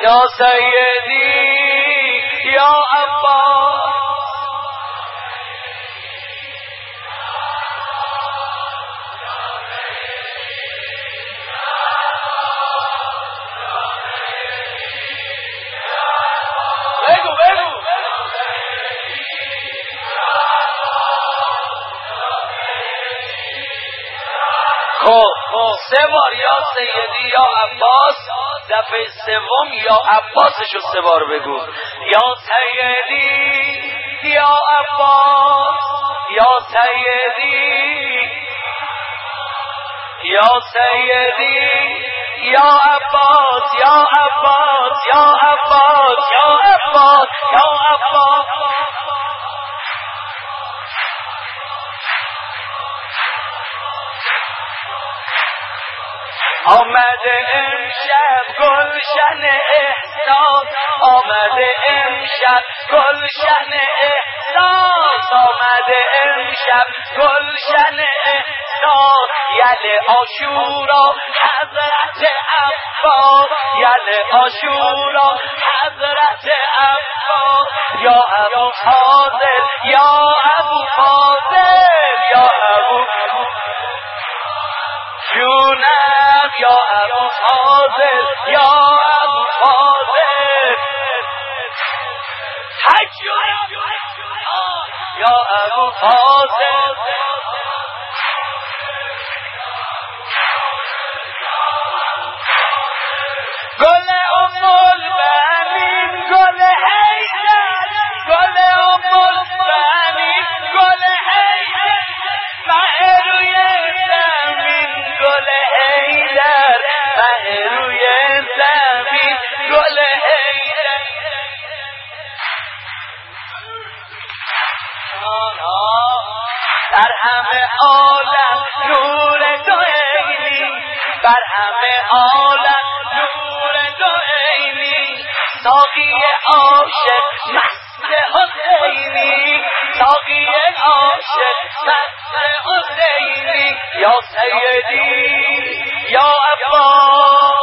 یا سیدی یا عباس سه بار یا سیدی یا عباس، دفعه سوم یا عباسشو سه بار بگو. یا سیدی یا عباس یا سیدی یا سیدی یا عباس یا عباس یا عباس یا عباس یا عباس. آمده امشب گلشن احساس، آمده امشب گلشن احساس، آمده امشب گلشن احساس. یل عاشورا حضرت عباس، یل عاشورا حضرت عباس. یا ابو فاضل یا ابو فاضل یا ابو جونم یا ابو فاضل یا ابو فاضل یا ابو فاضل. گل ام البنین گل حیدر، گل ام البنین گل حیدر، مه روی زمین گل حیدر، مه روی زمین گل حیدر. در همه عالم نور تو عینی، بر همه عالم نور تو عینی. ساقی عاشق مست حسینی، ساقی عاشق مست حسینی. یا سیدی یا عباس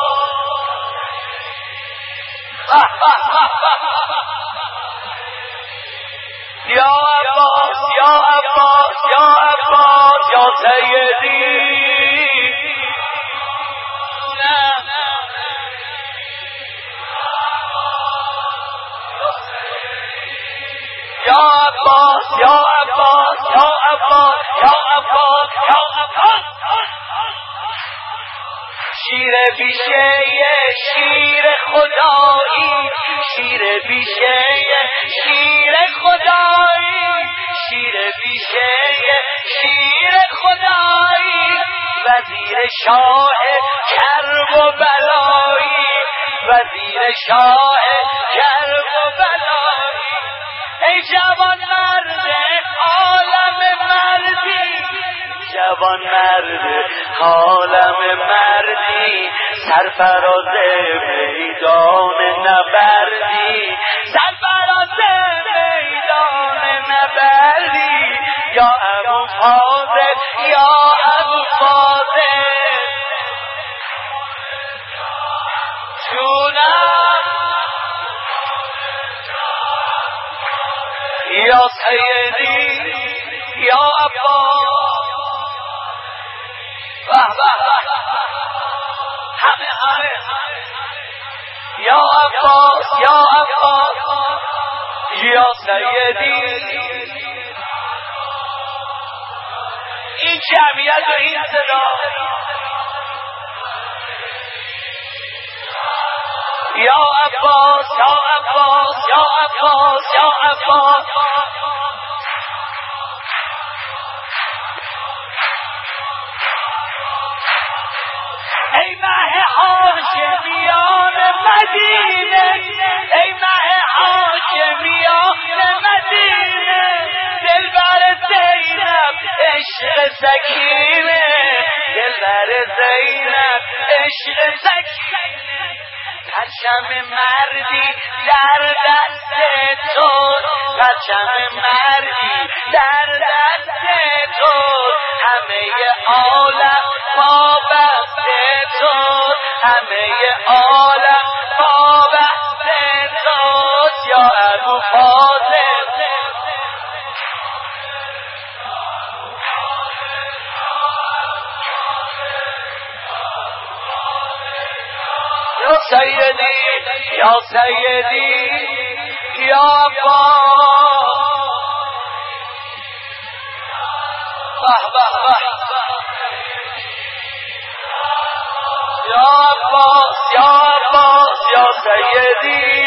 یا عباس یا عباس یا عباس یا سیدی یا عباس یا عباس یا عباس یا عباس یا عباس. شیر بیشه شیر خدایی، شیر بیشه شیر خدایی، شیر بیشه شیر خدایی. وزیر شاه کرب و بلایی، وزیر شاه کرب و بلایی. ای جوان مرد عالم مردی، جوان مرد عالم مردی، سرفراز میدان نبردی، سرفراز میدان نبردی. یا ابو فاضل یا ابو فاضل جونم یا سیدی یا عباس. همه یا عباس یا عباس یا سیدی. این جمعیت و این صدا یا عباس یا عباس یا عباس یا عباس. ای مه هاشمیان مدینه، ای مه هاشمیان مدینه. دلبر زینب عشق سکینه، دلبر زینب عشق سکینه. پرچم مردی در دست تو، پرچم مردی در دست تو. همه عالم پابست تو، همه عالم پابست سیدی یا سیدی یا عباس یا عباس یا عباس یا سیدی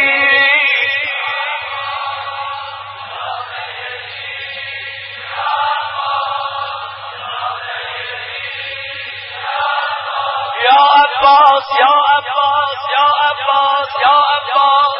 یا عباس یا عباس یا عباس یا عباس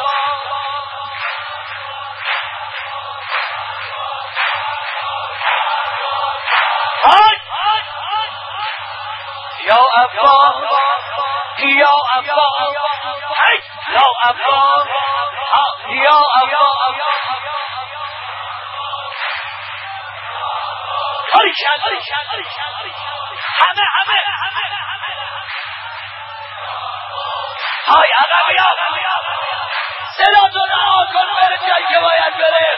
یا عباس یا عباس یا عباس یا عباس همه های عقبی صدا تو رها کن بره جایی که باید بره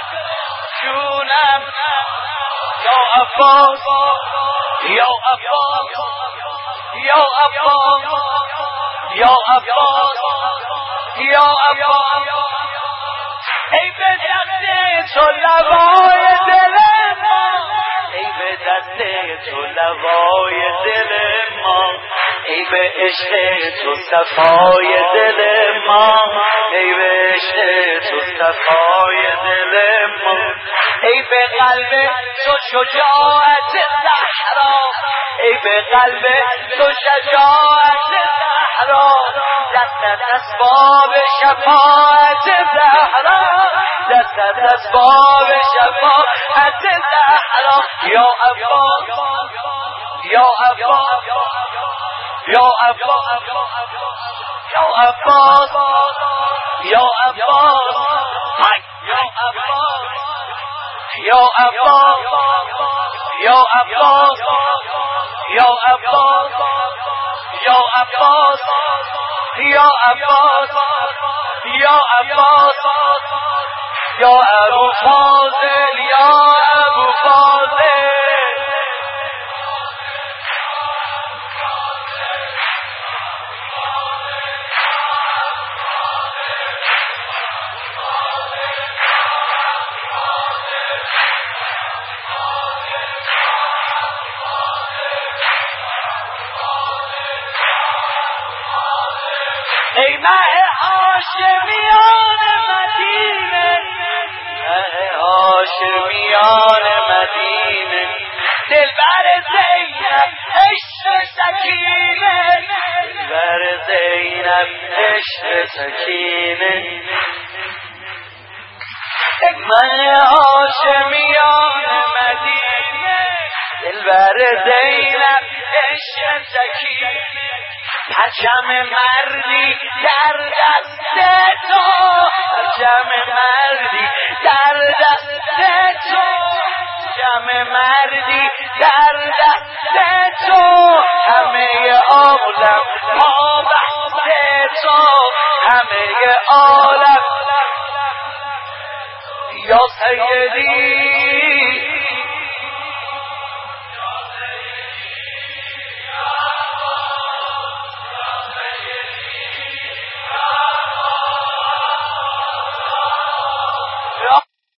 جونم یا عباس یا عباس یا عباس یا عباس یا عباس ای به دست تو لوای دل ما ای به دست تو لوای دل ما ای به عشق تو صفای دل ما ای به عشق تو صفای دل ما ای به قلب تو شجاعت زهرا ای به قلب تو شجاعت زهرا دستت اسباب شفاعت زهرا دستت اسباب شفاعت زهرا یا عباس یا عباس یا عباس یا عباس یا عباس یا عباس یا عباس یا عباس یا عباس یا عباس یا عباس یا عباس یا ابو فاضل یا ابو فاضل ای مه هاشمیان مدینه مه هاشمیان مدینه دلبر زینب عشق سکینه دلبر زینب عشق سکینه مه هاشمیان مدینه دلبر زینب عشق سکینه پرچم مردی در دست تو پرچم مردی در دست تو پرچم مردی در دست تو همه عالم پابند تو همه عالم یا سیدی